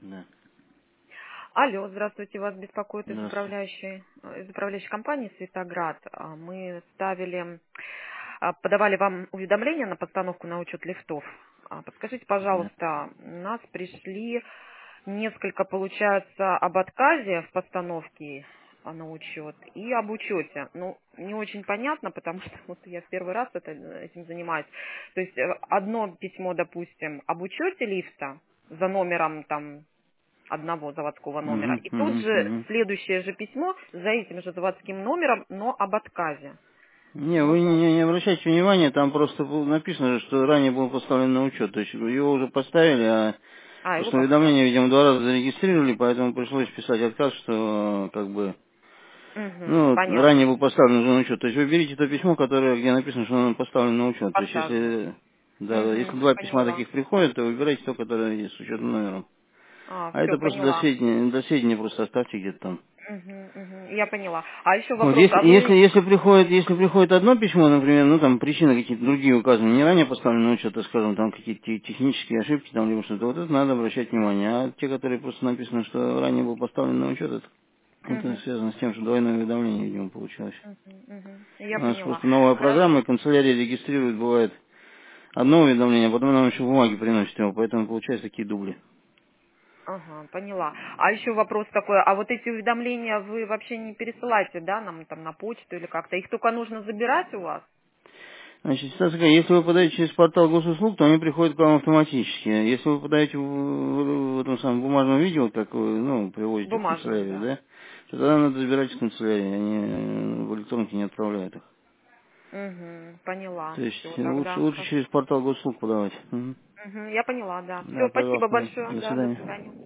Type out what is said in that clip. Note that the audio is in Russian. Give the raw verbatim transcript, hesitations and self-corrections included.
Да. Алло, здравствуйте, вас беспокоит из Здравствуйте. управляющей, э, из управляющей компании «Светоград». А, Мы ставили, а, подавали вам уведомления на постановку на учет лифтов. А, Подскажите, Да. пожалуйста, у нас пришли несколько, получается, об отказе в постановке а, на учет и об учете. Ну, не очень понятно, потому что вот я в первый раз это, этим занимаюсь. То есть э, одно письмо, допустим, об учете лифта за номером там одного заводского номера. Угу, И тут угу, же угу. следующее же письмо за этим же заводским номером, но об отказе. Не, вы Вот. не, не обращайте внимания, там просто было написано, что ранее был поставлен на учет. То есть его уже поставили, а А, его просто поставили. уведомление, видимо, два раза зарегистрировали, поэтому пришлось писать отказ, что как бы, Угу, ну, ранее понятно. был поставлен уже на учет. То есть вы берите то письмо, которое, где написано, что он поставлен на учет. То есть Поставлено. если, да, если Угу, два письма поняла. таких приходят, то выбирайте то, которое есть с учетным номером. А, А все, это просто для поняла. сведения, для сведения просто оставьте где-то там. Угу, угу, я поняла. А еще Вот вопрос, если, а если, вы... если приходит, если приходит одно письмо, например, ну там причины какие-то другие указаны, не ранее поставлены, ну что-то, скажем, там какие-то те- технические ошибки, там либо что-то, вот это надо обращать внимание. А те, которые просто написано, что ранее был поставлен на учет, это, это Угу, связано с тем, что двойное уведомление, видимо, получилось. угу, угу, я У нас поняла. просто новая программа, Хорошо. и канцелярия регистрирует, бывает, одно уведомление, а потом нам еще бумаги приносит его, поэтому получаются такие дубли. Ага, поняла. А еще вопрос такой, а вот эти уведомления вы вообще не пересылаете, да, нам там на почту или как-то? Их только нужно забирать у вас? Значит, ситуация такая, если вы подаете через портал госуслуг, то они приходят к вам автоматически. Если вы подаете в, в- в этом самом бумажном виде, вот как вы, ну, привозите в Бумажном, канцелярию, да. да, то тогда надо забирать из канцелярии, они э, в электронке не отправляют их. Угу, поняла. То есть Все, э, лучше, тогда лучше хорошо. через портал госуслуг подавать. Мгм. Мгм, я поняла, да. Все, Да, спасибо пожалуйста, да. большое. До Да, до свидания. свидания.